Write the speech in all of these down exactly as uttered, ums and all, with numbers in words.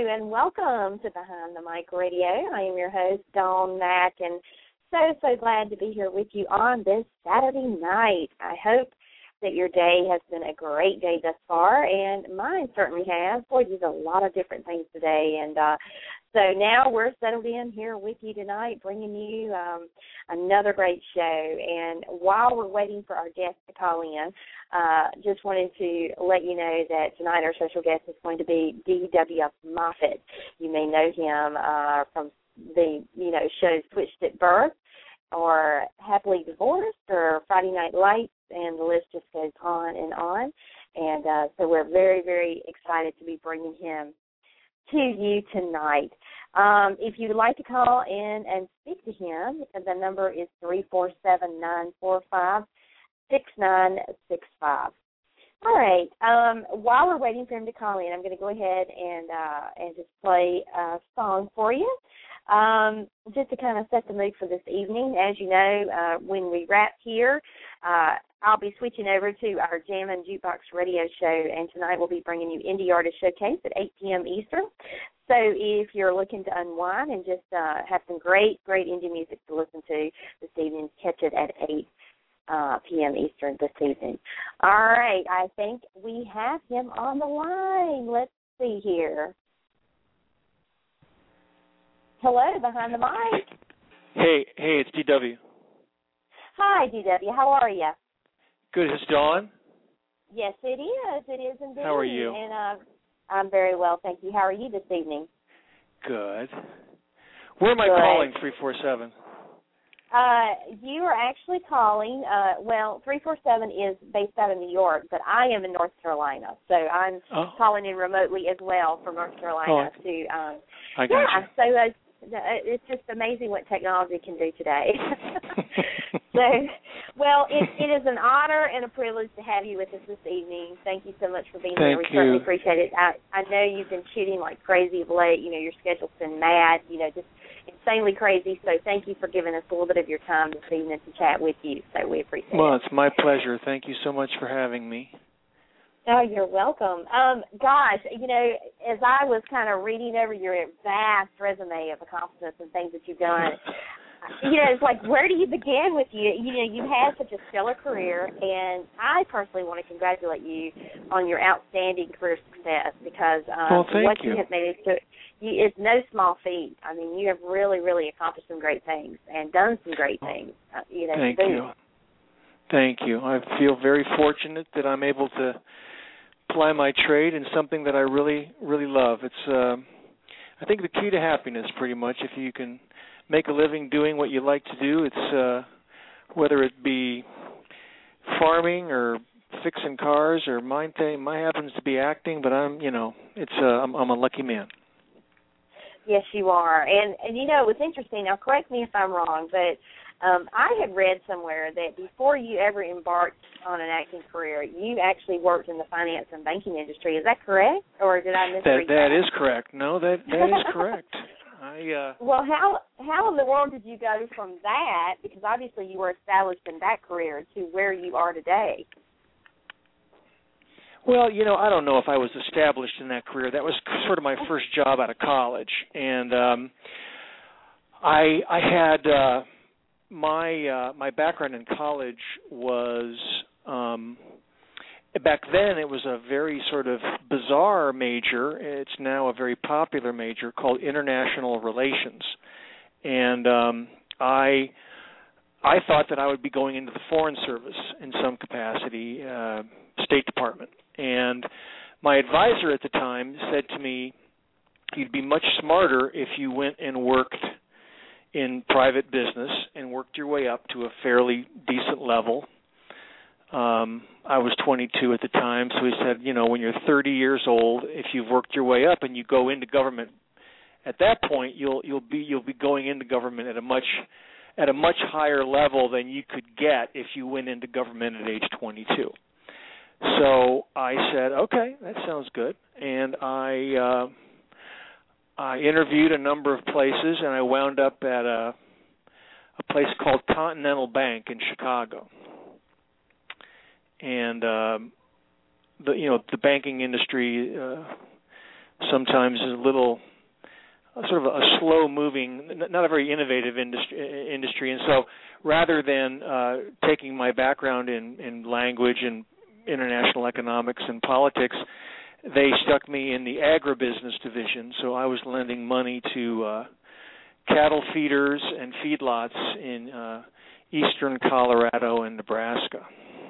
and welcome to Behind the Mic Radio. I am your host, Dawn Mack, and so, so glad to be here with you on this Saturday night. I hope that your day has been a great day thus far, and mine certainly has. Boy, there's a lot of different things today, and uh, so now we're settled in here with you tonight, bringing you um, another great show. And while we're waiting for our guest to call in, uh, just wanted to let you know that tonight our special guest is going to be D W Moffett. You may know him uh, from the you know shows Switched at Birth, or Happily Divorced, or Friday Night Lights, and the list just goes on and on. And uh, so we're very, very excited to be bringing him to you tonight. Um, if you'd like to call in and speak to him, the number is three four seven, nine four five, six nine six five. All right. Um, while we're waiting for him to call in, I'm going to go ahead and uh, and just play a song for you. Um, just to kind of set the mood for this evening. As you know, uh, when we wrap here, uh, I'll be switching over to our Jammin' Jukebox radio show, and tonight we'll be bringing you Indie Artist Showcase at eight p.m. Eastern. So if you're looking to unwind and just uh, have some great, great indie music to listen to this evening, catch it at eight p.m. Eastern this evening. All right, I think we have him on the line. Let's see here. Hello, Behind the Mic. Hey, hey, it's D W. Hi, D W. How are you? Good. Is this Dawn? Yes, it is. It is indeed. How are you? And uh, I'm very well, thank you. How are you this evening? Good. Where am I Good. calling, three four seven? Uh, you are actually calling, uh, well, three four seven is based out of New York, but I am in North Carolina, so I'm oh. calling in remotely as well from North Carolina. Oh. to, um, I got yeah, you. so uh, it's just amazing what technology can do today. So, well, it, it is an honor and a privilege to have you with us this evening. Thank you so much for being here. Thank We you. certainly appreciate it. I, I know you've been shooting like crazy of late. You know, your schedule's been mad, you know, just insanely crazy. So thank you for giving us a little bit of your time this evening to chat with you. So we appreciate well, it. Well, it's my pleasure. Thank you so much for having me. Oh, you're welcome. Um, gosh, you know, as I was kind of reading over your vast resume of accomplishments and things that you've done, you know, it's like, where do you begin with you? You know, you've had such a stellar career, and I personally want to congratulate you on your outstanding career success because um, well, thank what you. you have managed to, you, it's no small feat. I mean, you have really, really accomplished some great things and done some great things. Uh, you know, thank to you. Thank you. I feel very fortunate that I'm able to ply my trade in something that I really, really love. It's, uh, I think, the key to happiness, pretty much. If you can make a living doing what you like to do, it's uh, whether it be farming or fixing cars or mine thing. Mine happens to be acting, but I'm, you know, it's uh, I'm, I'm a lucky man. Yes, you are. And, and you know, it's interesting. Now, correct me if I'm wrong, but um, I had read somewhere that before you ever embarked on an acting career, you actually worked in the finance and banking industry. Is that correct, or did I misread that? That That is correct. No, that that is correct. I, uh, well, how how in the world did you go from that, because obviously you were established in that career, to where you are today? Well, you know, I don't know if I was established in that career. That was sort of my first job out of college, and um, I I had uh, my uh, my background in college was um, back then it was a very sort of bizarre major. It's now a very popular major called International Relations, and um, I I thought that I would be going into the Foreign Service in some capacity, uh, State Department. And my advisor at the time said to me, you'd be much smarter if you went and worked in private business and worked your way up to a fairly decent level. Um, I was twenty-two at the time, so he said, you know, when you're thirty years old, if you've worked your way up and you go into government, at that point you'll you'll be you'll be going into government at a much at a much higher level than you could get if you went into government at age twenty-two. So I said, okay, that sounds good, and I uh, I interviewed a number of places, and I wound up at a a place called Continental Bank in Chicago. And um, the you know the banking industry uh, sometimes a little sort of a slow-moving, not a very innovative industry, industry. And so rather than uh, taking my background in, in language and international economics and politics, they stuck me in the agribusiness division. So I was lending money to uh, cattle feeders and feedlots in uh, eastern Colorado and Nebraska.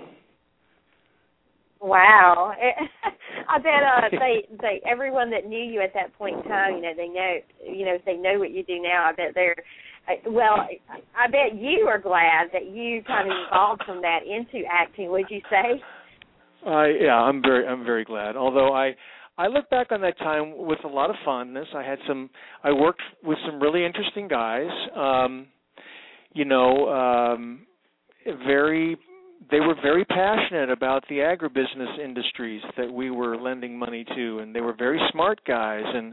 Wow. I bet uh, they, they, everyone that knew you at that point in time, you know, they know, you know, if they know what you do now, I bet they're, well, I bet you are glad that you kind of evolved from that into acting, would you say? Uh, yeah, I'm very, I'm very glad. Although I, I look back on that time with a lot of fondness. I had some, I worked with some really interesting guys, um, you know, um, very, they were very passionate about the agribusiness industries that we were lending money to, and they were very smart guys. And,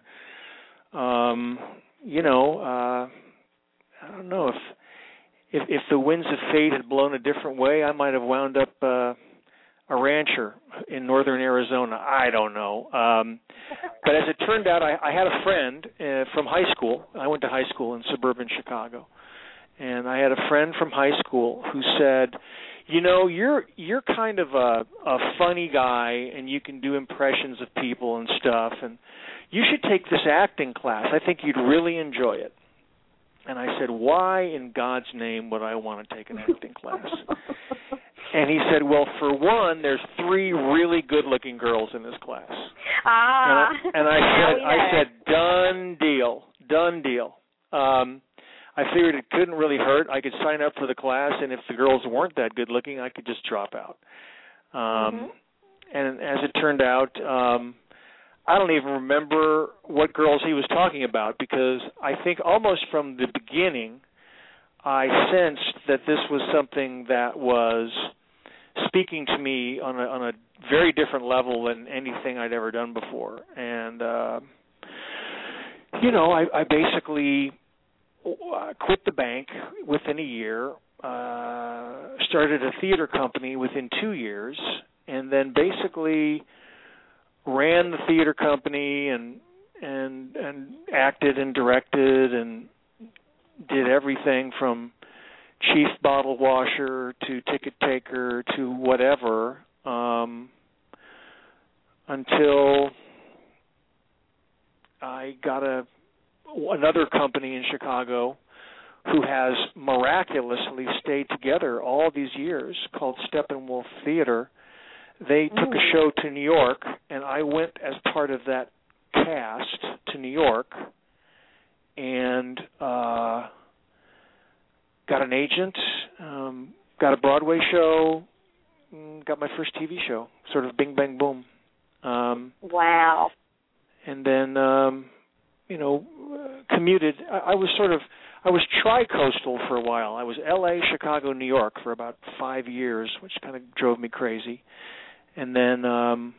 um, you know, uh, I don't know if, if if the winds of fate had blown a different way, I might have wound up uh, a rancher in northern Arizona. I don't know. Um, but as it turned out, I, I had a friend uh, from high school. I went to high school in suburban Chicago, and I had a friend from high school who said, you know, you're you're kind of a, a funny guy, and you can do impressions of people and stuff, and you should take this acting class. I think you'd really enjoy it. And I said, why in God's name would I want to take an acting class? And he said, well, for one, there's three really good-looking girls in this class. Ah. And I, and I said, I said, done deal, done deal. Um, I figured it couldn't really hurt. I could sign up for the class, and if the girls weren't that good-looking, I could just drop out. Um, mm-hmm. And as it turned out, um, I don't even remember what girls he was talking about, because I think almost from the beginning I sensed that this was something that was speaking to me on a, on a very different level than anything I'd ever done before. And, uh, you know, I, I basically quit the bank within a year, uh, started a theater company within two years, and then basically ran the theater company and and and acted and directed and did everything from chief bottle washer to ticket taker to whatever, um, until I got a another company in Chicago who has miraculously stayed together all these years, called Steppenwolf Theater. They took a show to New York, and I went as part of that cast to New York, and uh, got an agent, um, got a Broadway show, got my first T V show, sort of bing, bang, boom. Um, wow. And then, um, you know, commuted. I, I was sort of, I was tri-coastal for a while. I was L A, Chicago, New York for about five years, which kind of drove me crazy. And then um,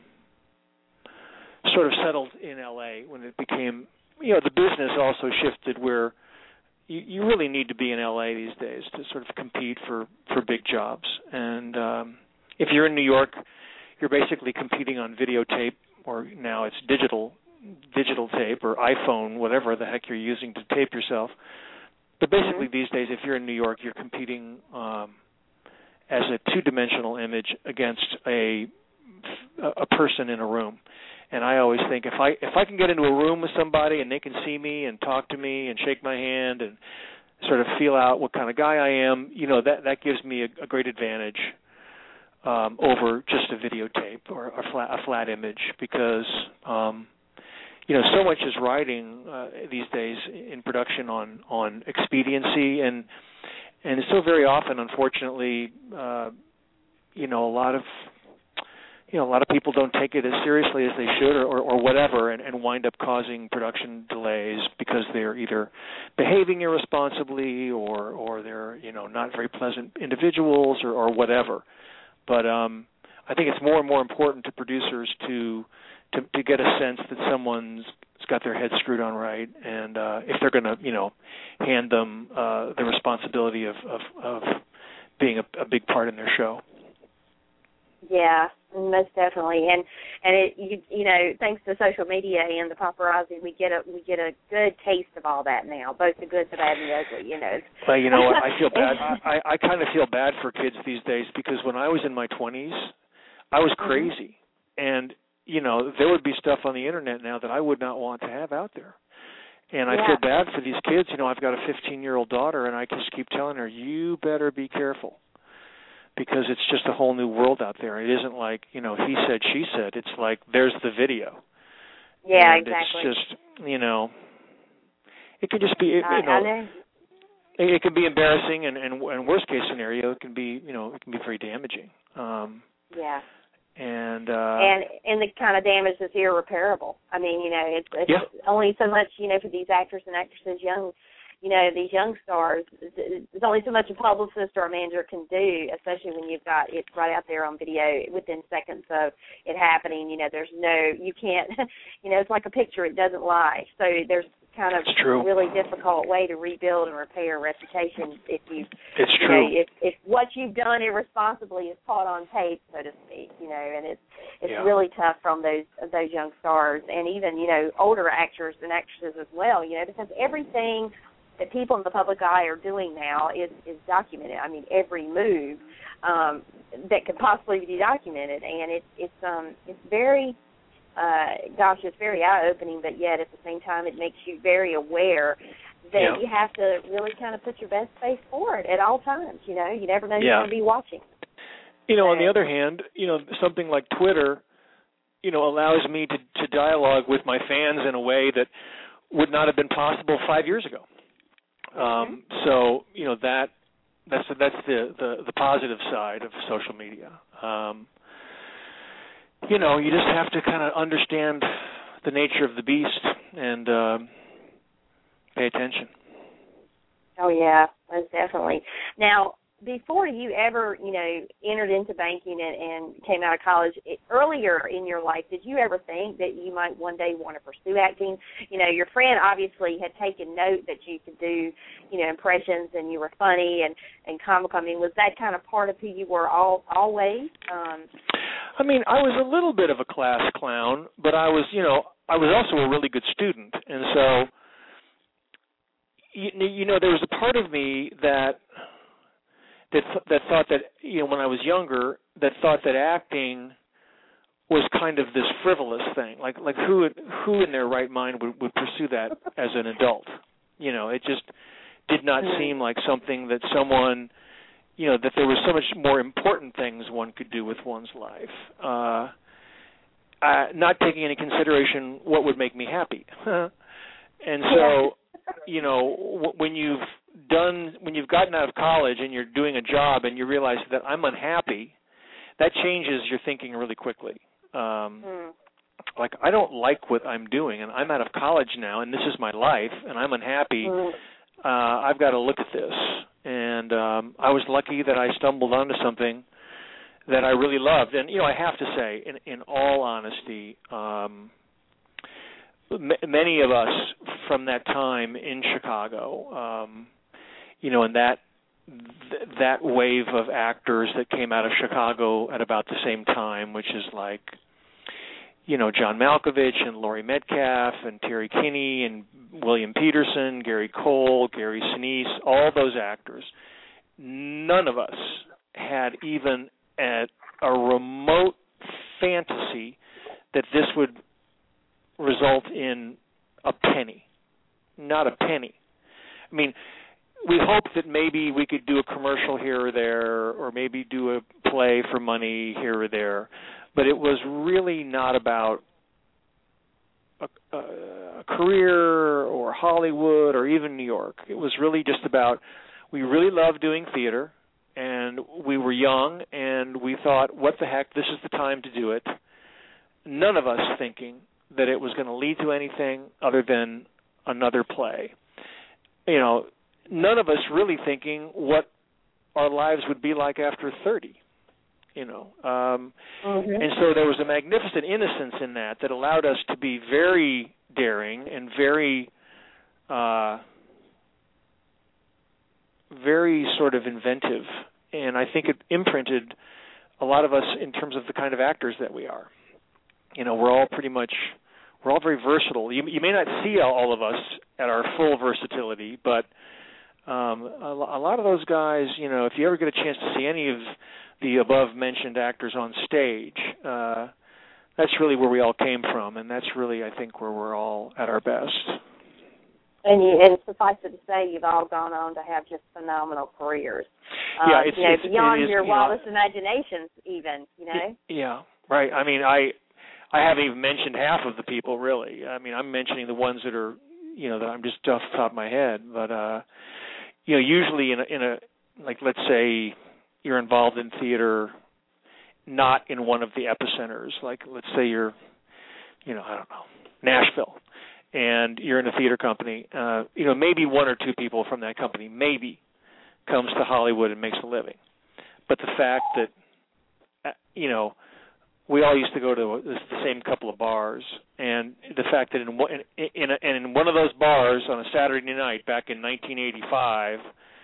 sort of settled in L A when it became, you know, the business also shifted where you, you really need to be in L A these days to sort of compete for, for big jobs. And um, if you're in New York, you're basically competing on videotape, or now it's digital digital tape or iPhone, whatever the heck you're using to tape yourself. But basically mm-hmm. these days, if you're in New York, you're competing um, as a two-dimensional image against a a person in a room. And I always think if I if I can get into a room with somebody and they can see me and talk to me and shake my hand and sort of feel out what kind of guy I am, you know, that that gives me a, a great advantage um, over just a videotape or a flat a flat image, because um, you know, so much is riding uh, these days in production on on expediency, and and so very often, unfortunately, uh, you know, a lot of you know, a lot of people don't take it as seriously as they should, or, or, or whatever, and, and wind up causing production delays because they're either behaving irresponsibly or, or they're, you know, not very pleasant individuals or, or whatever. But um, I think it's more and more important to producers to, to to get a sense that someone's got their head screwed on right, and uh, if they're going to, you know, hand them uh, the responsibility of, of, of being a, a big part in their show. Yeah, Most definitely, and and it you you know thanks to social media and the paparazzi, we get a we get a good taste of all that now, both the good, the bad, and the ugly. You know. Well, you know what? I feel bad. I I kind of feel bad for kids these days because when I was in my twenties, I was crazy, mm-hmm. and you know there would be stuff on the internet now that I would not want to have out there. And I yeah. feel bad for these kids. You know, I've got a fifteen-year-old daughter, and I just keep telling her, you better be careful. Because it's just a whole new world out there. It isn't like, you know, he said, she said. It's like, there's the video. Yeah, and exactly. It's just, you know, it could just be, you I, know, I know. It, it can be embarrassing, and, and, and worst case scenario, it can be, you know, it can be very damaging. Um, yeah. And uh, and and the kind of damage that's irreparable. I mean, you know, it's, it's yeah. only so much, you know, for these actors and actresses, young. You know, these young stars, there's only so much a publicist or a manager can do, especially when you've got it right out there on video within seconds of it happening. You know, there's no, you can't, you know, it's like a picture, it doesn't lie. So there's kind of a really difficult way to rebuild and repair a reputation if you, it's you true. know, if, if what you've done irresponsibly is caught on tape, so to speak, you know, and it's it's yeah. really tough from those those young stars and even, you know, older actors and actresses as well, you know, because everything that people in the public eye are doing now is, is documented. I mean, every move um, that could possibly be documented, and it's it's um it's very, uh, gosh, it's very eye-opening, but yet at the same time it makes you very aware that yeah. you have to really kind of put your best face forward at all times. You know, you never know who's yeah. going to be watching. You know, on the other hand, you know, something like Twitter, you know, allows me to, to dialogue with my fans in a way that would not have been possible five years ago. Um, so you know that that's that's the, the, the positive side of social media. Um, you know, you just have to kind of understand the nature of the beast and uh, pay attention. Oh yeah, most definitely. Now, before you ever, you know, entered into banking and, and came out of college, it, earlier in your life, did you ever think that you might one day want to pursue acting? You know, your friend obviously had taken note that you could do, you know, impressions and you were funny and, and comical. I mean, was that kind of part of who you were all always? Um, I mean, I was a little bit of a class clown, but I was, you know, I was also a really good student. And so, you, you know, there was a part of me that... That that thought that, you know, when I was younger, that thought that acting was kind of this frivolous thing. Like like who who in their right mind would, would pursue that as an adult? You know, it just did not seem like something that someone, you know, that there was so much more important things one could do with one's life. Uh, uh, not taking into consideration what would make me happy. And so, you know, when you've done, when you've gotten out of college and you're doing a job and you realize that I'm unhappy, that changes your thinking really quickly. Um, mm. Like, I don't like what I'm doing, and I'm out of college now, and this is my life, and I'm unhappy. Mm. Uh, I've got to look at this. And um, I was lucky that I stumbled onto something that I really loved. And, you know, I have to say, in, in all honesty, um, many of us from that time in Chicago, um, you know, and that th- that wave of actors that came out of Chicago at about the same time, which is like, you know, John Malkovich and Laurie Metcalf and Terry Kinney and William Peterson, Gary Cole, Gary Sinise, all those actors. None of us had even a, a remote fantasy that this would result in a penny. Not a penny. I mean, we hoped that maybe we could do a commercial here or there, or maybe do a play for money here or there, but it was really not about a, a career or Hollywood or even New York. It was really just about, we really loved doing theater, and we were young, and we thought, what the heck, this is the time to do it. None of us thinking that it was going to lead to anything other than another play. You know, none of us really thinking what our lives would be like after thirty, you know. Um, mm-hmm. And so there was a magnificent innocence in that that allowed us to be very daring and very, uh, very sort of inventive. And I think it imprinted a lot of us in terms of the kind of actors that we are. You know, we're all pretty much, we're all very versatile. You, you may not see all of us at our full versatility, but um, a, a lot of those guys, you know, if you ever get a chance to see any of the above-mentioned actors on stage, uh, that's really where we all came from, and that's really, I think, where we're all at our best. And, you, and suffice it to say, you've all gone on to have just phenomenal careers. Yeah, um, it's, you know, it's, beyond it is, your you wildest know, imaginations, even. You know. Yeah, right. I mean, I, I haven't even mentioned half of the people, really. I mean, I'm mentioning the ones that are, you know, that I'm just off the top of my head. But uh, you know, usually in a, in a like, let's say you're involved in theater, not in one of the epicenters. Like, let's say you're, you know, I don't know, Nashville, and you're in a theater company. Uh, you know, maybe one or two people from that company maybe comes to Hollywood and makes a living. But the fact that, you know, we all used to go to the same couple of bars, and the fact that in one, in, in, a, and in one of those bars on a Saturday night back in nineteen eighty-five,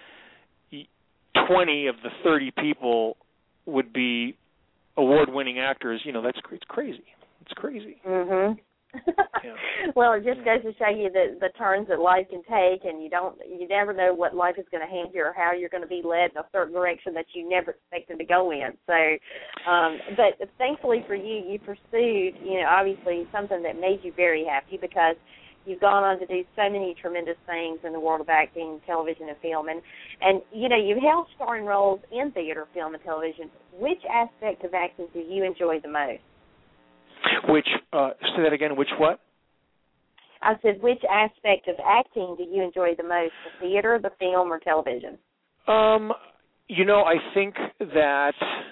twenty of the thirty people would be award-winning actors. You know, that's it's crazy. It's crazy. Mhm. Yeah. Well, it just yeah. goes to show you the the turns that life can take, and you don't, you never know what life is going to hand you or how you're going to be led in a certain direction that you never expected to go in. So, um, but thankfully for you, you pursued, you know, obviously something that made you very happy, because you've gone on to do so many tremendous things in the world of acting, television, and film, and and you know, you've held starring roles in theater, film, and television. Which aspect of acting do you enjoy the most? Which, uh, say that again, which what? I said, which aspect of acting do you enjoy the most, the theater, the film, or television? Um, you know, I think that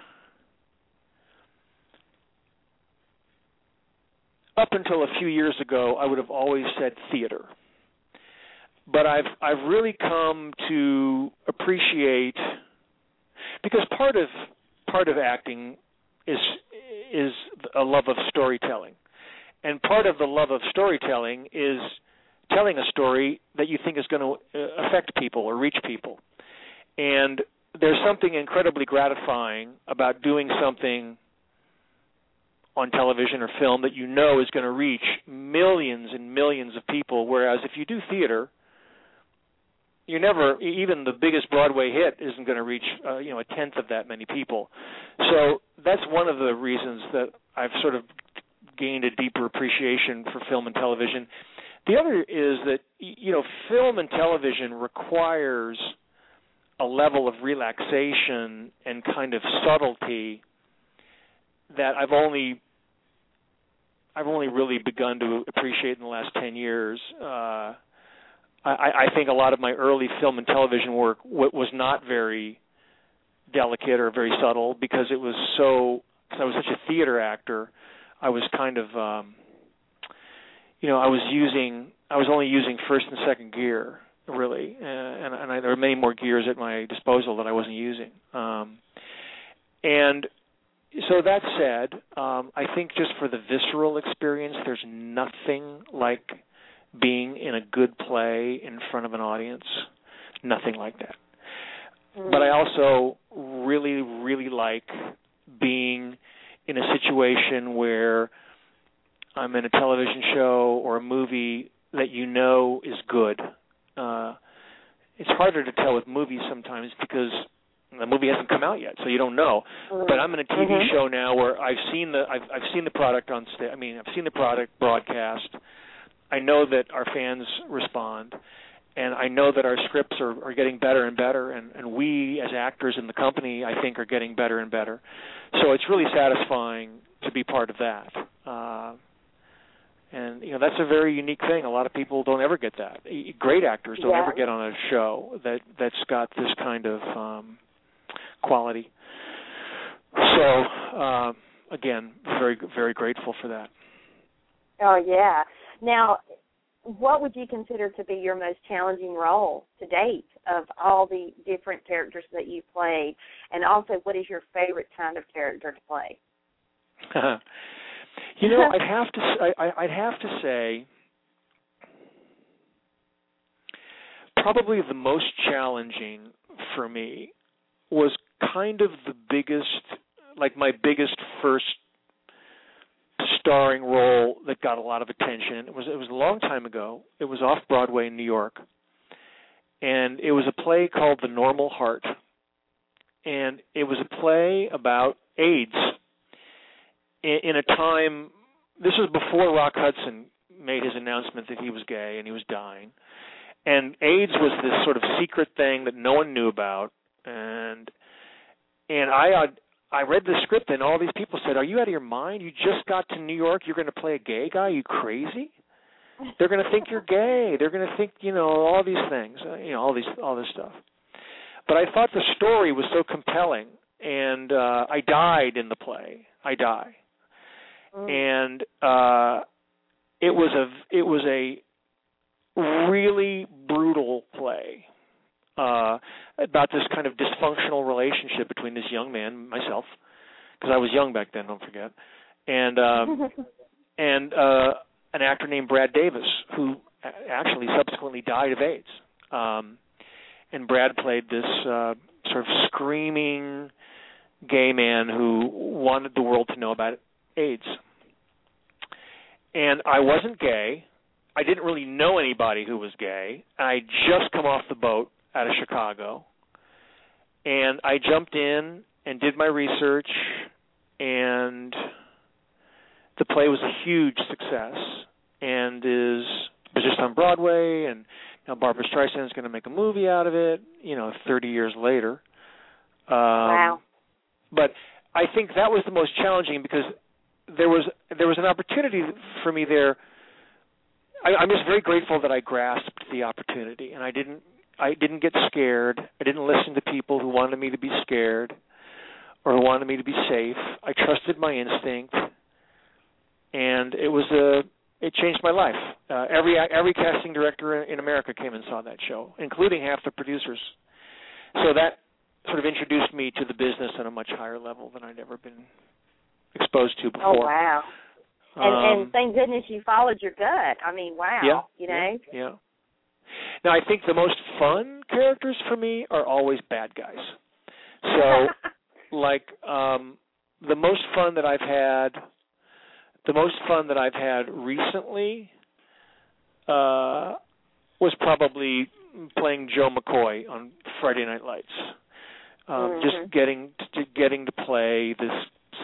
up until a few years ago, I would have always said theater. But I've I've really come to appreciate, because part of part of acting is is a love of storytelling. And part of the love of storytelling is telling a story that you think is going to affect people or reach people. And there's something incredibly gratifying about doing something on television or film that you know is going to reach millions and millions of people, whereas if you do theater, you're never, even the biggest Broadway hit isn't going to reach, uh, you know, a tenth of that many people. So that's one of the reasons that I've sort of gained a deeper appreciation for film and television. The other is that, you know, film and television requires a level of relaxation and kind of subtlety that I've only I've only really begun to appreciate in the last ten years. Uh, I, I think a lot of my early film and television work w- was not very delicate or very subtle, because it was so, because I was such a theater actor, I was kind of, um, you know, I was using, I was only using first and second gear, really, uh, and, and I, there were many more gears at my disposal that I wasn't using. Um, and so that said, um, I think just for the visceral experience, there's nothing like being in a good play in front of an audience. Nothing like that. Mm-hmm. But I also really, really like being in a situation where I'm in a television show or a movie that you know is good. Uh, it's harder to tell with movies sometimes because the movie hasn't come out yet, so you don't know. Mm-hmm. But I'm in a T V mm-hmm. show now where I've seen the I've I've seen the product on stage. I mean, I've seen the product broadcast. I know that our fans respond, and I know that our scripts are, are getting better and better, and, and we as actors in the company, I think, are getting better and better. So it's really satisfying to be part of that. Uh, and, you know, that's a very unique thing. A lot of people don't ever get that. Great actors don't yeah. ever get on a show that, that's got this kind of um, quality. So, uh, again, very, very grateful for that. Oh, yeah. Now, what would you consider to be your most challenging role to date of all the different characters that you've played? And also, what is your favorite kind of character to play? you know, I'd have to I, I'd have to say probably the most challenging for me was kind of the biggest, like my biggest first starring role that got a lot of attention. It was it was a long time ago. It was off Broadway in New York, and it was a play called The Normal Heart, and it was a play about AIDS in, in a time. This was before Rock Hudson made his announcement that he was gay and he was dying, and AIDS was this sort of secret thing that no one knew about, and and I. I read the script, and all these people said, "Are you out of your mind? You just got to New York. You're going to play a gay guy? Are you crazy? They're going to think you're gay. They're going to think, you know, all these things, uh, you know, all these, all this stuff." But I thought the story was so compelling, and uh, I died in the play. I die, mm. and uh, it was a, it was a really brutal play. Uh, about this kind of dysfunctional relationship between this young man, myself, because I was young back then, don't forget, and um, and uh, an actor named Brad Davis, who actually subsequently died of AIDS. Um, and Brad played this uh, sort of screaming gay man who wanted the world to know about AIDS. And I wasn't gay. I didn't really know anybody who was gay. I had just come off the boat out of Chicago, and I jumped in and did my research, and the play was a huge success, and is was just on Broadway, and now Barbra Streisand is going to make a movie out of it, you know, thirty years later. Um, wow! But I think that was the most challenging because there was there was an opportunity for me there. I, I'm just very grateful that I grasped the opportunity, and I didn't. I didn't get scared. I didn't listen to people who wanted me to be scared or who wanted me to be safe. I trusted my instinct, and it was a. It changed my life. Uh, every every casting director in America came and saw that show, including half the producers. So that sort of introduced me to the business at a much higher level than I'd ever been exposed to before. Oh wow! And, um, and thank goodness you followed your gut. I mean, wow. Yeah. You know. Yeah. yeah. Now, I think the most fun characters for me are always bad guys. So, like, um, the most fun that I've had, the most fun that I've had recently uh, was probably playing Joe McCoy on Friday Night Lights. Um, mm-hmm. Just getting to, getting to play this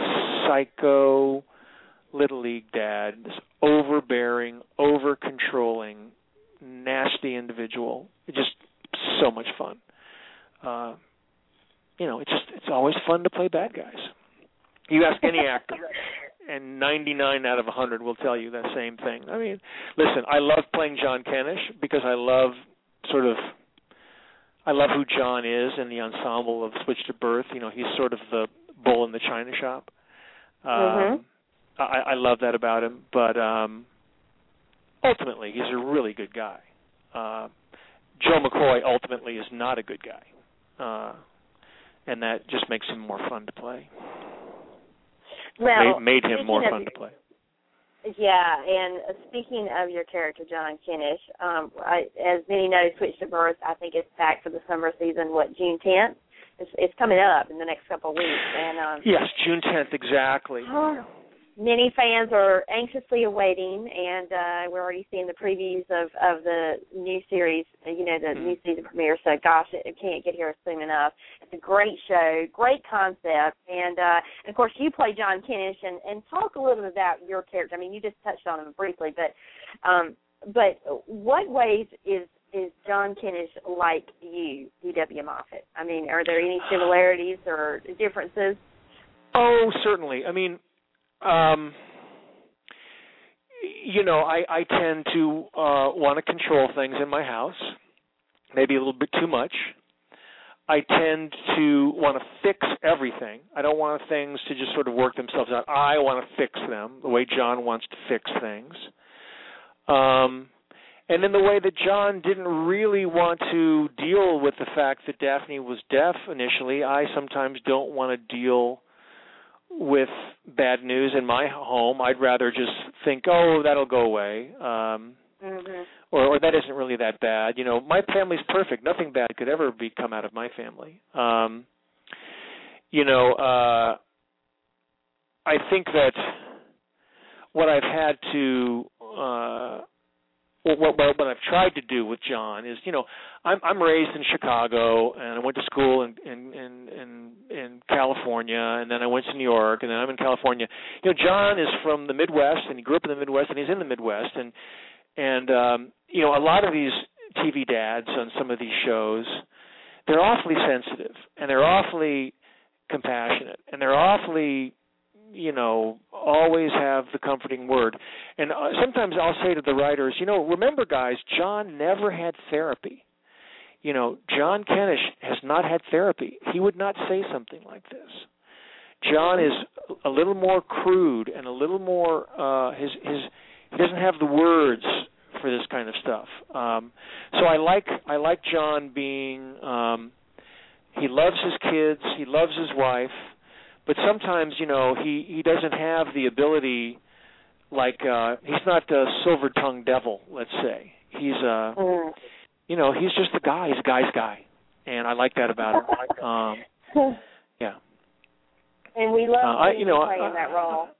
psycho little league dad, this overbearing, over-controlling, nasty individual. It's just so much fun. Uh, you know, it's just it's always fun to play bad guys. You ask any actor, and ninety-nine out of one hundred will tell you that same thing. I mean, listen, I love playing John Kennish because I love sort of, I love who John is in the ensemble of Switched at Birth. You know, he's sort of the bull in the china shop. Um, mm-hmm. I, I love that about him, but um, ultimately, he's a really good guy. Uh, Joe McCoy ultimately is not a good guy, uh, and that just makes him more fun to play. Well, made, made him more fun of, to play. Yeah, and speaking of your character, John Kennish, um, I, as many know, Switched at Birth, I think it's back for the summer season, what, June tenth? It's, it's coming up in the next couple of weeks. And um, yes, June tenth, exactly. Oh, many fans are anxiously awaiting, and uh, we're already seeing the previews of, of the new series, you know, the mm-hmm. new season premiere, so gosh, it, it can't get here soon enough. It's a great show, great concept, and, uh, and of course, you play John Kennish, and, and talk a little bit about your character. I mean, you just touched on him briefly, but um, but what ways is is John Kennish like you, D W. Moffett? I mean, are there any similarities or differences? Oh, certainly. I mean, Um, you know, I, I tend to uh, want to control things in my house, maybe a little bit too much. I tend to want to fix everything. I don't want things to just sort of work themselves out. I want to fix them the way John wants to fix things. Um, and in the way that John didn't really want to deal with the fact that Daphne was deaf initially, I sometimes don't want to deal with bad news in my home. I'd rather just think, oh, that'll go away, um, mm-hmm. or, or that isn't really that bad. You know, my family's perfect. Nothing bad could ever be come out of my family. Um, you know, uh, I think that what I've had to, uh, what, what, what I've tried to do with John is, you know, I'm, I'm raised in Chicago, and I went to school in, in, in, in, in California, and then I went to New York, and then I'm in California. You know, John is from the Midwest, and he grew up in the Midwest, and he's in the Midwest, and, and um, you know, a lot of these T V dads on some of these shows, they're awfully sensitive, and they're awfully compassionate, and they're awfully, you know, always have the comforting word. And uh, sometimes I'll say to the writers, you know, remember, guys, John never had therapy. You know, John Kenish has not had therapy. He would not say something like this. John is a little more crude and a little more, uh, his, his, he doesn't have the words for this kind of stuff. Um, so I like, I like John being, um, he loves his kids, he loves his wife, but sometimes, you know, he, he doesn't have the ability, like, uh, he's not a silver-tongued devil, let's say. He's, uh, mm. you know, he's just a guy. He's a guy's guy. And I like that about him. Um, yeah. And we love uh, I, you know, playing uh, that role.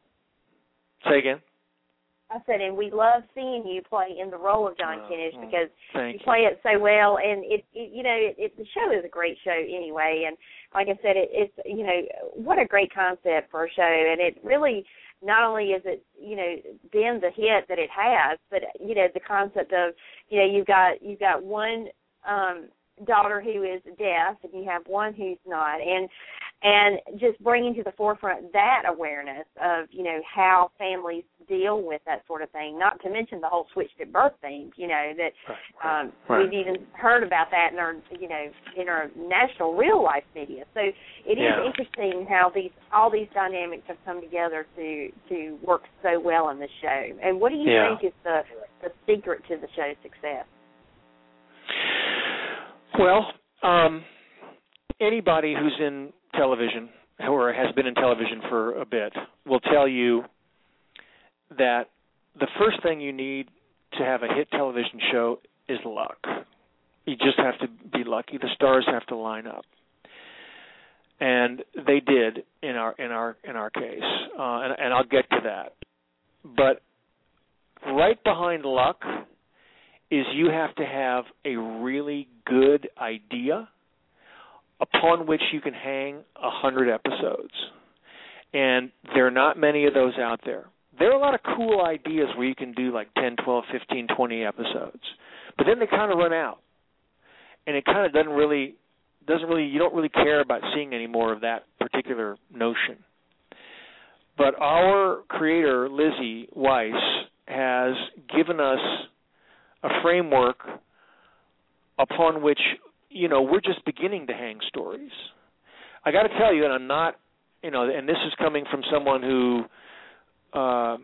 Say again? I said, and we love seeing you play in the role of John uh, Kenish because you, you play it so well, and it, it you know, it, it, the show is a great show anyway. And like I said, it, it's you know, what a great concept for a show, and it really not only is it you know been the hit that it has, but you know the concept of you know you've got you've got one um, daughter who is deaf, and you have one who's not, and. And just bringing to the forefront that awareness of, you know, how families deal with that sort of thing, not to mention the whole switched at birth thing, you know, that um, right. we've even heard about that in our, you know, in our national real-life media. So it yeah. is interesting how these all these dynamics have come together to, to work so well in the show. And what do you yeah. think is the, the secret to the show's success? Well, um, anybody who's in television or has been in television for a bit will tell you that the first thing you need to have a hit television show is luck. You just have to be lucky. The stars have to line up, and they did in our in our in our case, uh, and, and I'll get to that. But right behind luck is you have to have a really good idea upon which you can hang a hundred episodes. And there are not many of those out there. There are a lot of cool ideas where you can do like ten, twelve, fifteen, twenty episodes. But then they kind of run out. And it kind of doesn't really, doesn't really, you don't really care about seeing any more of that particular notion. But our creator, Lizzie Weiss, has given us a framework upon which you know, we're just beginning to hang stories. I got to tell you, and I'm not, you know, and this is coming from someone who, uh,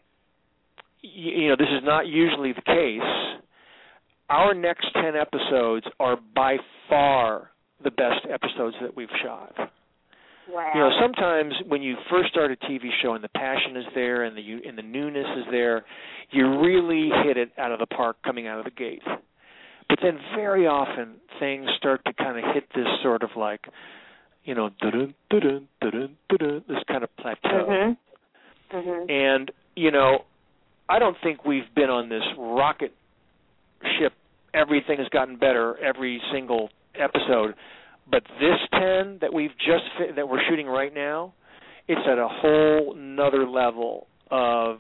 you, you know, this is not usually the case. Our next ten episodes are by far the best episodes that we've shot. Wow. You know, sometimes when you first start a T V show and the passion is there and the and the newness is there, you really hit it out of the park coming out of the gate. But then very often things start to kind of hit this sort of like, you know, dun dun dun dun this kind of plateau. Mm-hmm. Mm-hmm. And, you know, I don't think we've been on this rocket ship. Everything has gotten better every single episode. But this ten that we've just fi- that we're shooting right now, it's at a whole nother level of,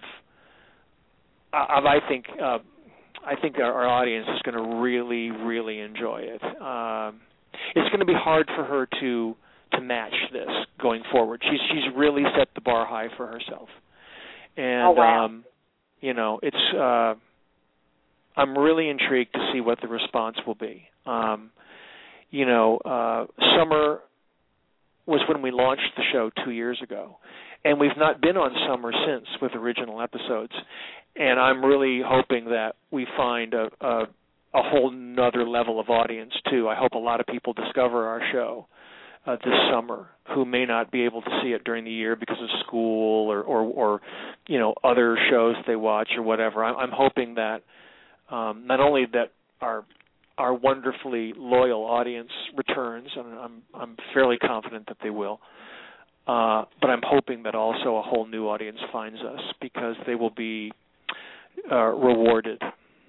of I think. Uh, I think our, our audience is going to really, really enjoy it. Um, it's going to be hard for her to to match this going forward. She's she's really set the bar high for herself, and oh, wow. um, you know, it's. Uh, I'm really intrigued to see what the response will be. Um, you know, uh, summer was when we launched the show two years ago, and we've not been on summer since with original episodes. And I'm really hoping that we find a, a, a whole nother level of audience, too. I hope a lot of people discover our show uh, this summer who may not be able to see it during the year because of school or, or, or you know, other shows they watch or whatever. I'm, I'm hoping that um, not only that our our wonderfully loyal audience returns, and I'm, I'm fairly confident that they will, uh, but I'm hoping that also a whole new audience finds us because they will be uh, rewarded.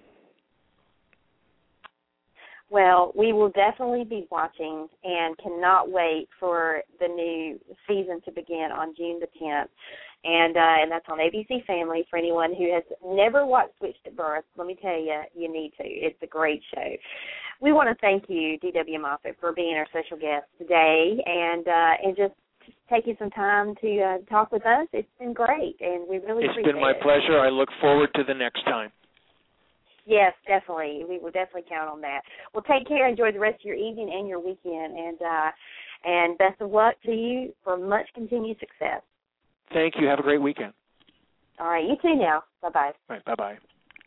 Well, we will definitely be watching and cannot wait for the new season to begin on June the tenth. And uh, and that's on A B C Family. For anyone who has never watched Switched at Birth, let me tell you, you need to. It's a great show. We want to thank you, D W Moffett, for being our special guest today and uh, and just taking some time to uh, talk with us. It's been great, and we really it's appreciate it. It's been my pleasure. I look forward to the next time. Yes, definitely. We will definitely count on that. Well, take care. Enjoy the rest of your evening and your weekend, and uh, and best of luck to you for much continued success. Thank you. Have a great weekend. All right. You too now. Bye-bye. All right. Bye-bye.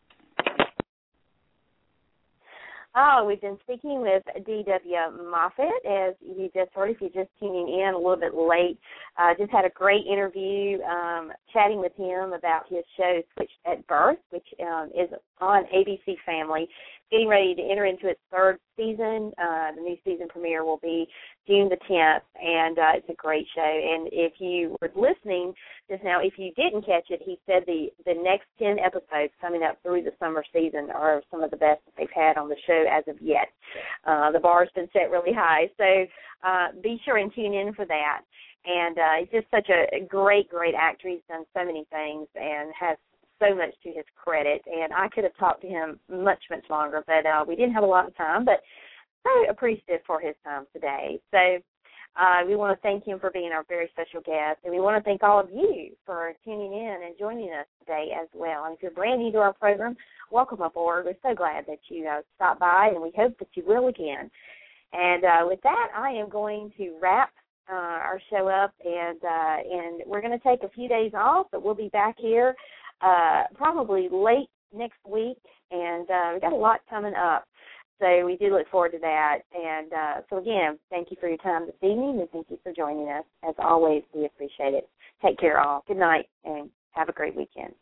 Oh, we've been speaking with D W Moffett, as you just heard, if you're just tuning in a little bit late. Uh, just had a great interview um, chatting with him about his show, Switched at Birth, which um, is on A B C Family, getting ready to enter into its third season. Uh, the new season premiere will be June the tenth, and uh, it's a great show. And if you were listening just now, if you didn't catch it, he said the, the next ten episodes coming up through the summer season are some of the best that they've had on the show as of yet. Uh, the bar's been set really high, so uh, be sure and tune in for that. And uh, he's just such a great, great actor. He's done so many things and has so much to his credit. And I could have talked to him much, much longer, but uh, we didn't have a lot of time. But so appreciative for his time today. So uh, we want to thank him for being our very special guest, and we want to thank all of you for tuning in and joining us today as well. And if you're brand new to our program, welcome aboard. We're so glad that you uh, stopped by, and we hope that you will again. And uh, with that, I am going to wrap uh, our show up, and uh, and we're going to take a few days off, but we'll be back here uh, probably late next week, and uh, we've got a lot coming up. So we do look forward to that. And uh, so, again, thank you for your time this evening, and thank you for joining us. As always, we appreciate it. Take care, all. Good night, and have a great weekend.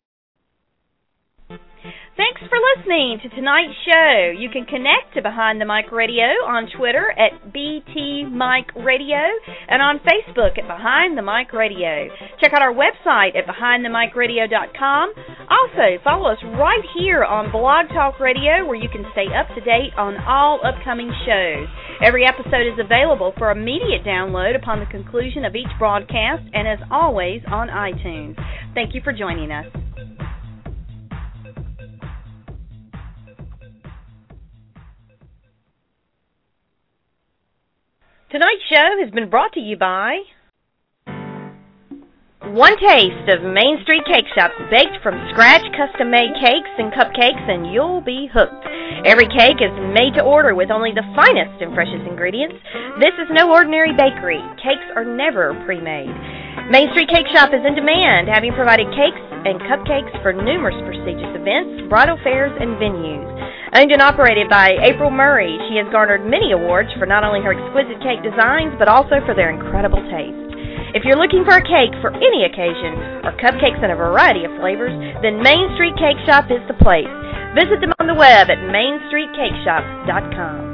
Thanks for listening to tonight's show. You can connect to Behind the Mic Radio on Twitter at B T Mic Radio and on Facebook at Behind the Mic Radio. Check out our website at behind the mic radio dot com. Also, follow us right here on Blog Talk Radio, where you can stay up to date on all upcoming shows. Every episode is available for immediate download upon the conclusion of each broadcast, and as always on iTunes. Thank you for joining us. Tonight's show has been brought to you by One Taste of Main Street Cake Shop, baked from scratch, custom-made cakes and cupcakes, and you'll be hooked. Every cake is made to order with only the finest and freshest ingredients. This is no ordinary bakery. Cakes are never pre-made. Main Street Cake Shop is in demand, having provided cakes and cupcakes for numerous prestigious events, bridal fairs, and venues. Owned and operated by April Murray, she has garnered many awards for not only her exquisite cake designs, but also for their incredible taste. If you're looking for a cake for any occasion, or cupcakes in a variety of flavors, then Main Street Cake Shop is the place. Visit them on the web at main street cake shop dot com.